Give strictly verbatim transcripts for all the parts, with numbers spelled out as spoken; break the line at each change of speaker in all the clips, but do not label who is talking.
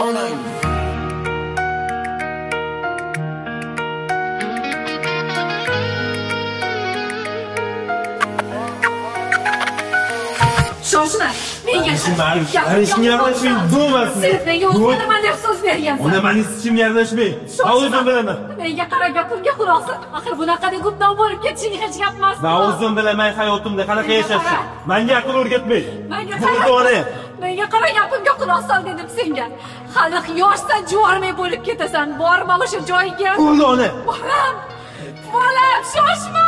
onang.
Shoshma, menga
Ana ishni yarashmang, bo'lmasin.
Siz menga o'zimman deb so'z bergansiz.
Ona meni ishim yarashmang. O'zim bilaman.
Menga qara gapimga quloq sol. Axir bunaqa gumdon bo'lib ketishing hech gap emas.
Men o'zim bilaman hayotimda qanaqa yashashni. Menga aql o'rgatmang.
Menga
qara.
Menga qara gapimga quloq sol dedim senga. Hali yoshsan, juvonmay bo'lib ketasan. Borma o'sha joyiga.
O'g'li ona.
Bolam. Bolam, shoshma.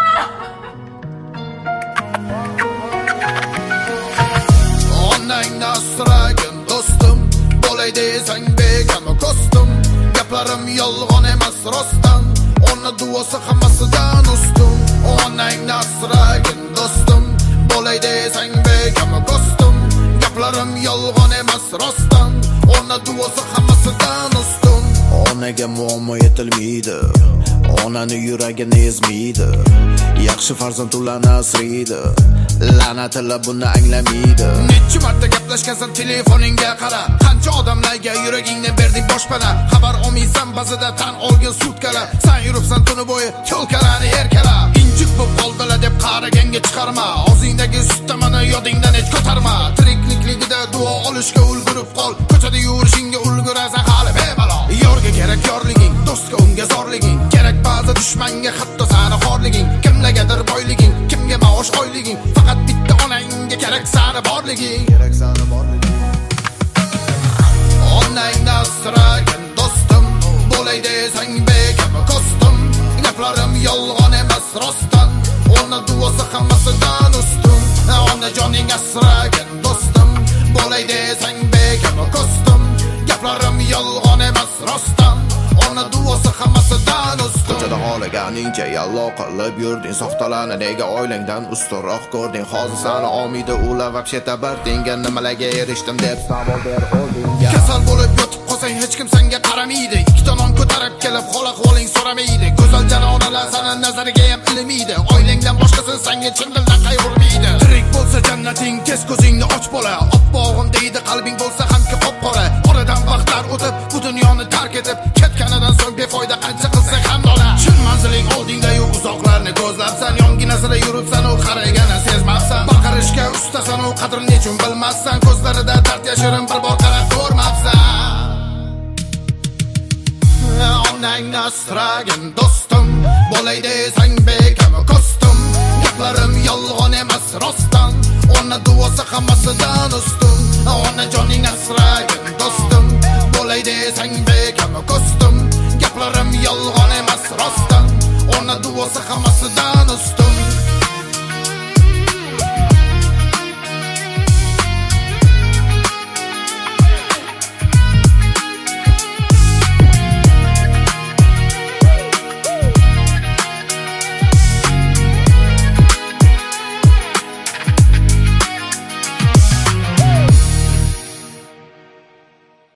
Onangni asragin do'stim, bo'lay desang bekam ko'stim. Gaplarim yolg'on emas rostdan, ona duosi hammasidan ustun. Onangni asragin do'stim, bo'lay desang bekam ko'stim. Gaplarim yolg'on emas rostdan, ona duosi hammasidan ustun. Onaga muammo yetilmaydi, onani yuragini ezmaydi. Yaxshi farzand ularni asraydi, la'natilla buni anglamaydi. Necha marta gaplashgansan telefoningga qara, qancha odamlarga yuragingni berding boshpana. Xabar olmaysan ba'zida tan olgin sutkalar. Sen yuribsan tuni bo'yi cho'lkalarni erkala. Injiq bo'lib qoldilar deb qaraganga chiqarma. Og'zingdagi sutda mana yodingdan hech ko'tarma. Tiriklikligida duo olishga ulgurib qol. Ko'chada yurishingga ulgurasan hali bemalol. Yorga kerak yorliging, do'stga unga zorliging. Kerak ba'zi dushmanga hatto sani xorliging. Kimlargadir boyliging, kimga maosh oyliging. Faqat bitta onangga kerak sani borliging. Kerak sani borliging. Onangni asragin do'stim, bo'lay desang bekam ko'stim. Gaplarim yolg'on emas rostdan, ona duosi hammasidan ustun. Ona joning asragin do'stim, bo'lay desang bekam ko'stim. Gaplarim yolg'on emas rostdan, ona duosi hammasidan ustun. Ko'chada xohlaganingcha yallo qilib yurding, soxtalarni nega oilangdan ustunroq ko'rding? Hozir sani olmaydi ular vobsheta bir tenga nimalarga erishdim deb savol ber o'zingga. Kasal bo'lib yotib qolsang hech kim senga qaramaydi. Ikkita non ko'tarib kelib hol ahvoling so'ramaydi. Go'zal janonalar sana nazariga ham ilmaydi. Oilangdan boshqasi senga chin dildan qayg'urmaydi. Tirik bo'lsa jannating, tez ko'zingni och bola. Oppog'im deydi qalbing bo'lsa hamki qop-qora. Oradan vaqtlar o'tib bu dunyoni tark etib ketganidan so'ng befoyda qancha qilsang ham nola. Shin manziling oldingda-yu uzoqlarni ko'zlabsan, yonginasida yuribsan u qaragani sezmabsan. Baqirishga ustasan u qadrini nechun bilmassan. Ko'zlarida dard yashirin bir bor qarab ko'rmabsan. Onangni asragin do'stim, bo'lay desang bekam ko'stim. Gaplarim yolg'on emas rostdan, ona duosi hammasidan ustun. Ona joning asragin do'stim, bo'lay desang bekam ko'stim. Gaplarim yolg'on